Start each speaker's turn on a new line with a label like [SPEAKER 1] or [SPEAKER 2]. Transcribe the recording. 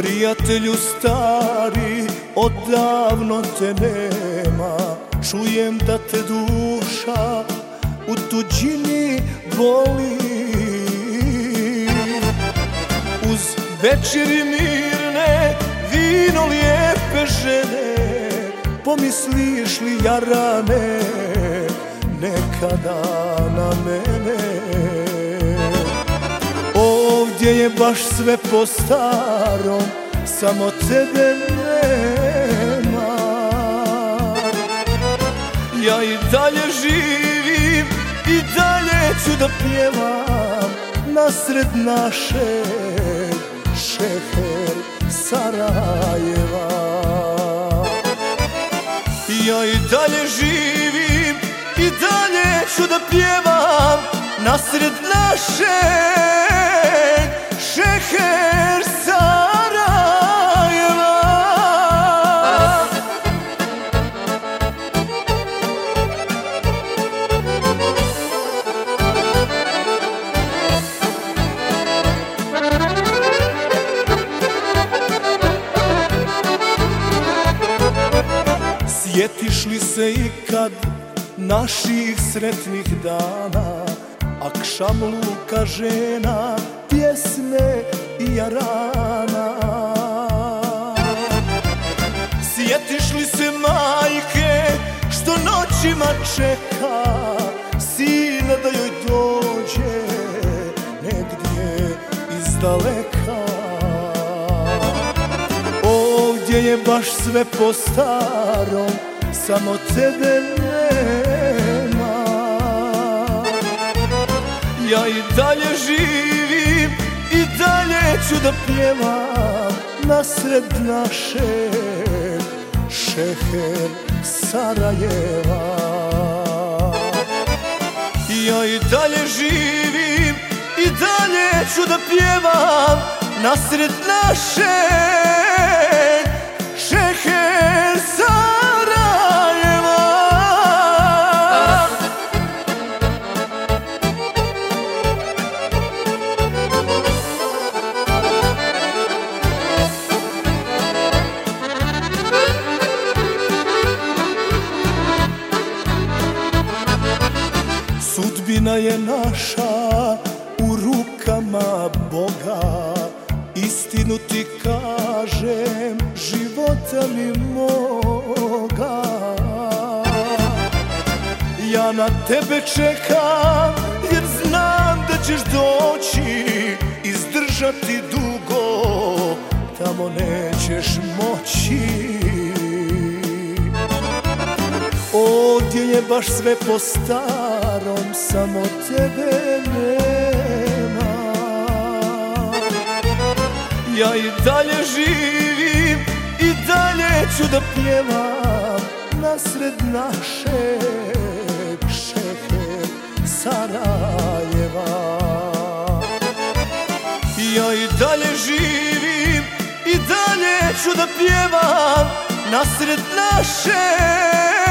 [SPEAKER 1] Prijatelju stari, odavno te nema. Čujem da te duša u tuđini boli. Uz večeri mirne, vino lijepe žene, pomisliš li jarane nekada na mene? Ovdje je baš sve po starom, samo tebe nema. Ja i dalje živim, i dalje ću da pjevam nasred našeg šeher Sarajeva. Ja i dalje živim, i dalje ću da pjevam nasred našeg šeher Sarajeva. Sjetiš li se ikad naših sretnih dana, akšamluka žena, pjesme i jarana? Sjetiš li se majke što noćima čeka sina da joj dođe negdje izdaleka? Ovdje je baš sve po starom, samo tebe nema. Ja i dalje živim, i dalje ću da pjevam nasred našeg šeher Sarajeva. Ja i dalje živim, i dalje ću da pjevam nasred našeg šeher Sarajeva. Sudbina je naša u rukama Boga, istinu ti kažem, života mi moga. Ja na tebe čekam, jer znam da ćeš doći, izdržati dugo, tamo nećeš moći. Ovdje je baš sve po starom, samo tebe nema. Ja i dalje živim, i dalje ću da pjevam nasred našeg šeher Sarajeva. Ja i dalje živim, i dalje ću da pjevam nasred našeg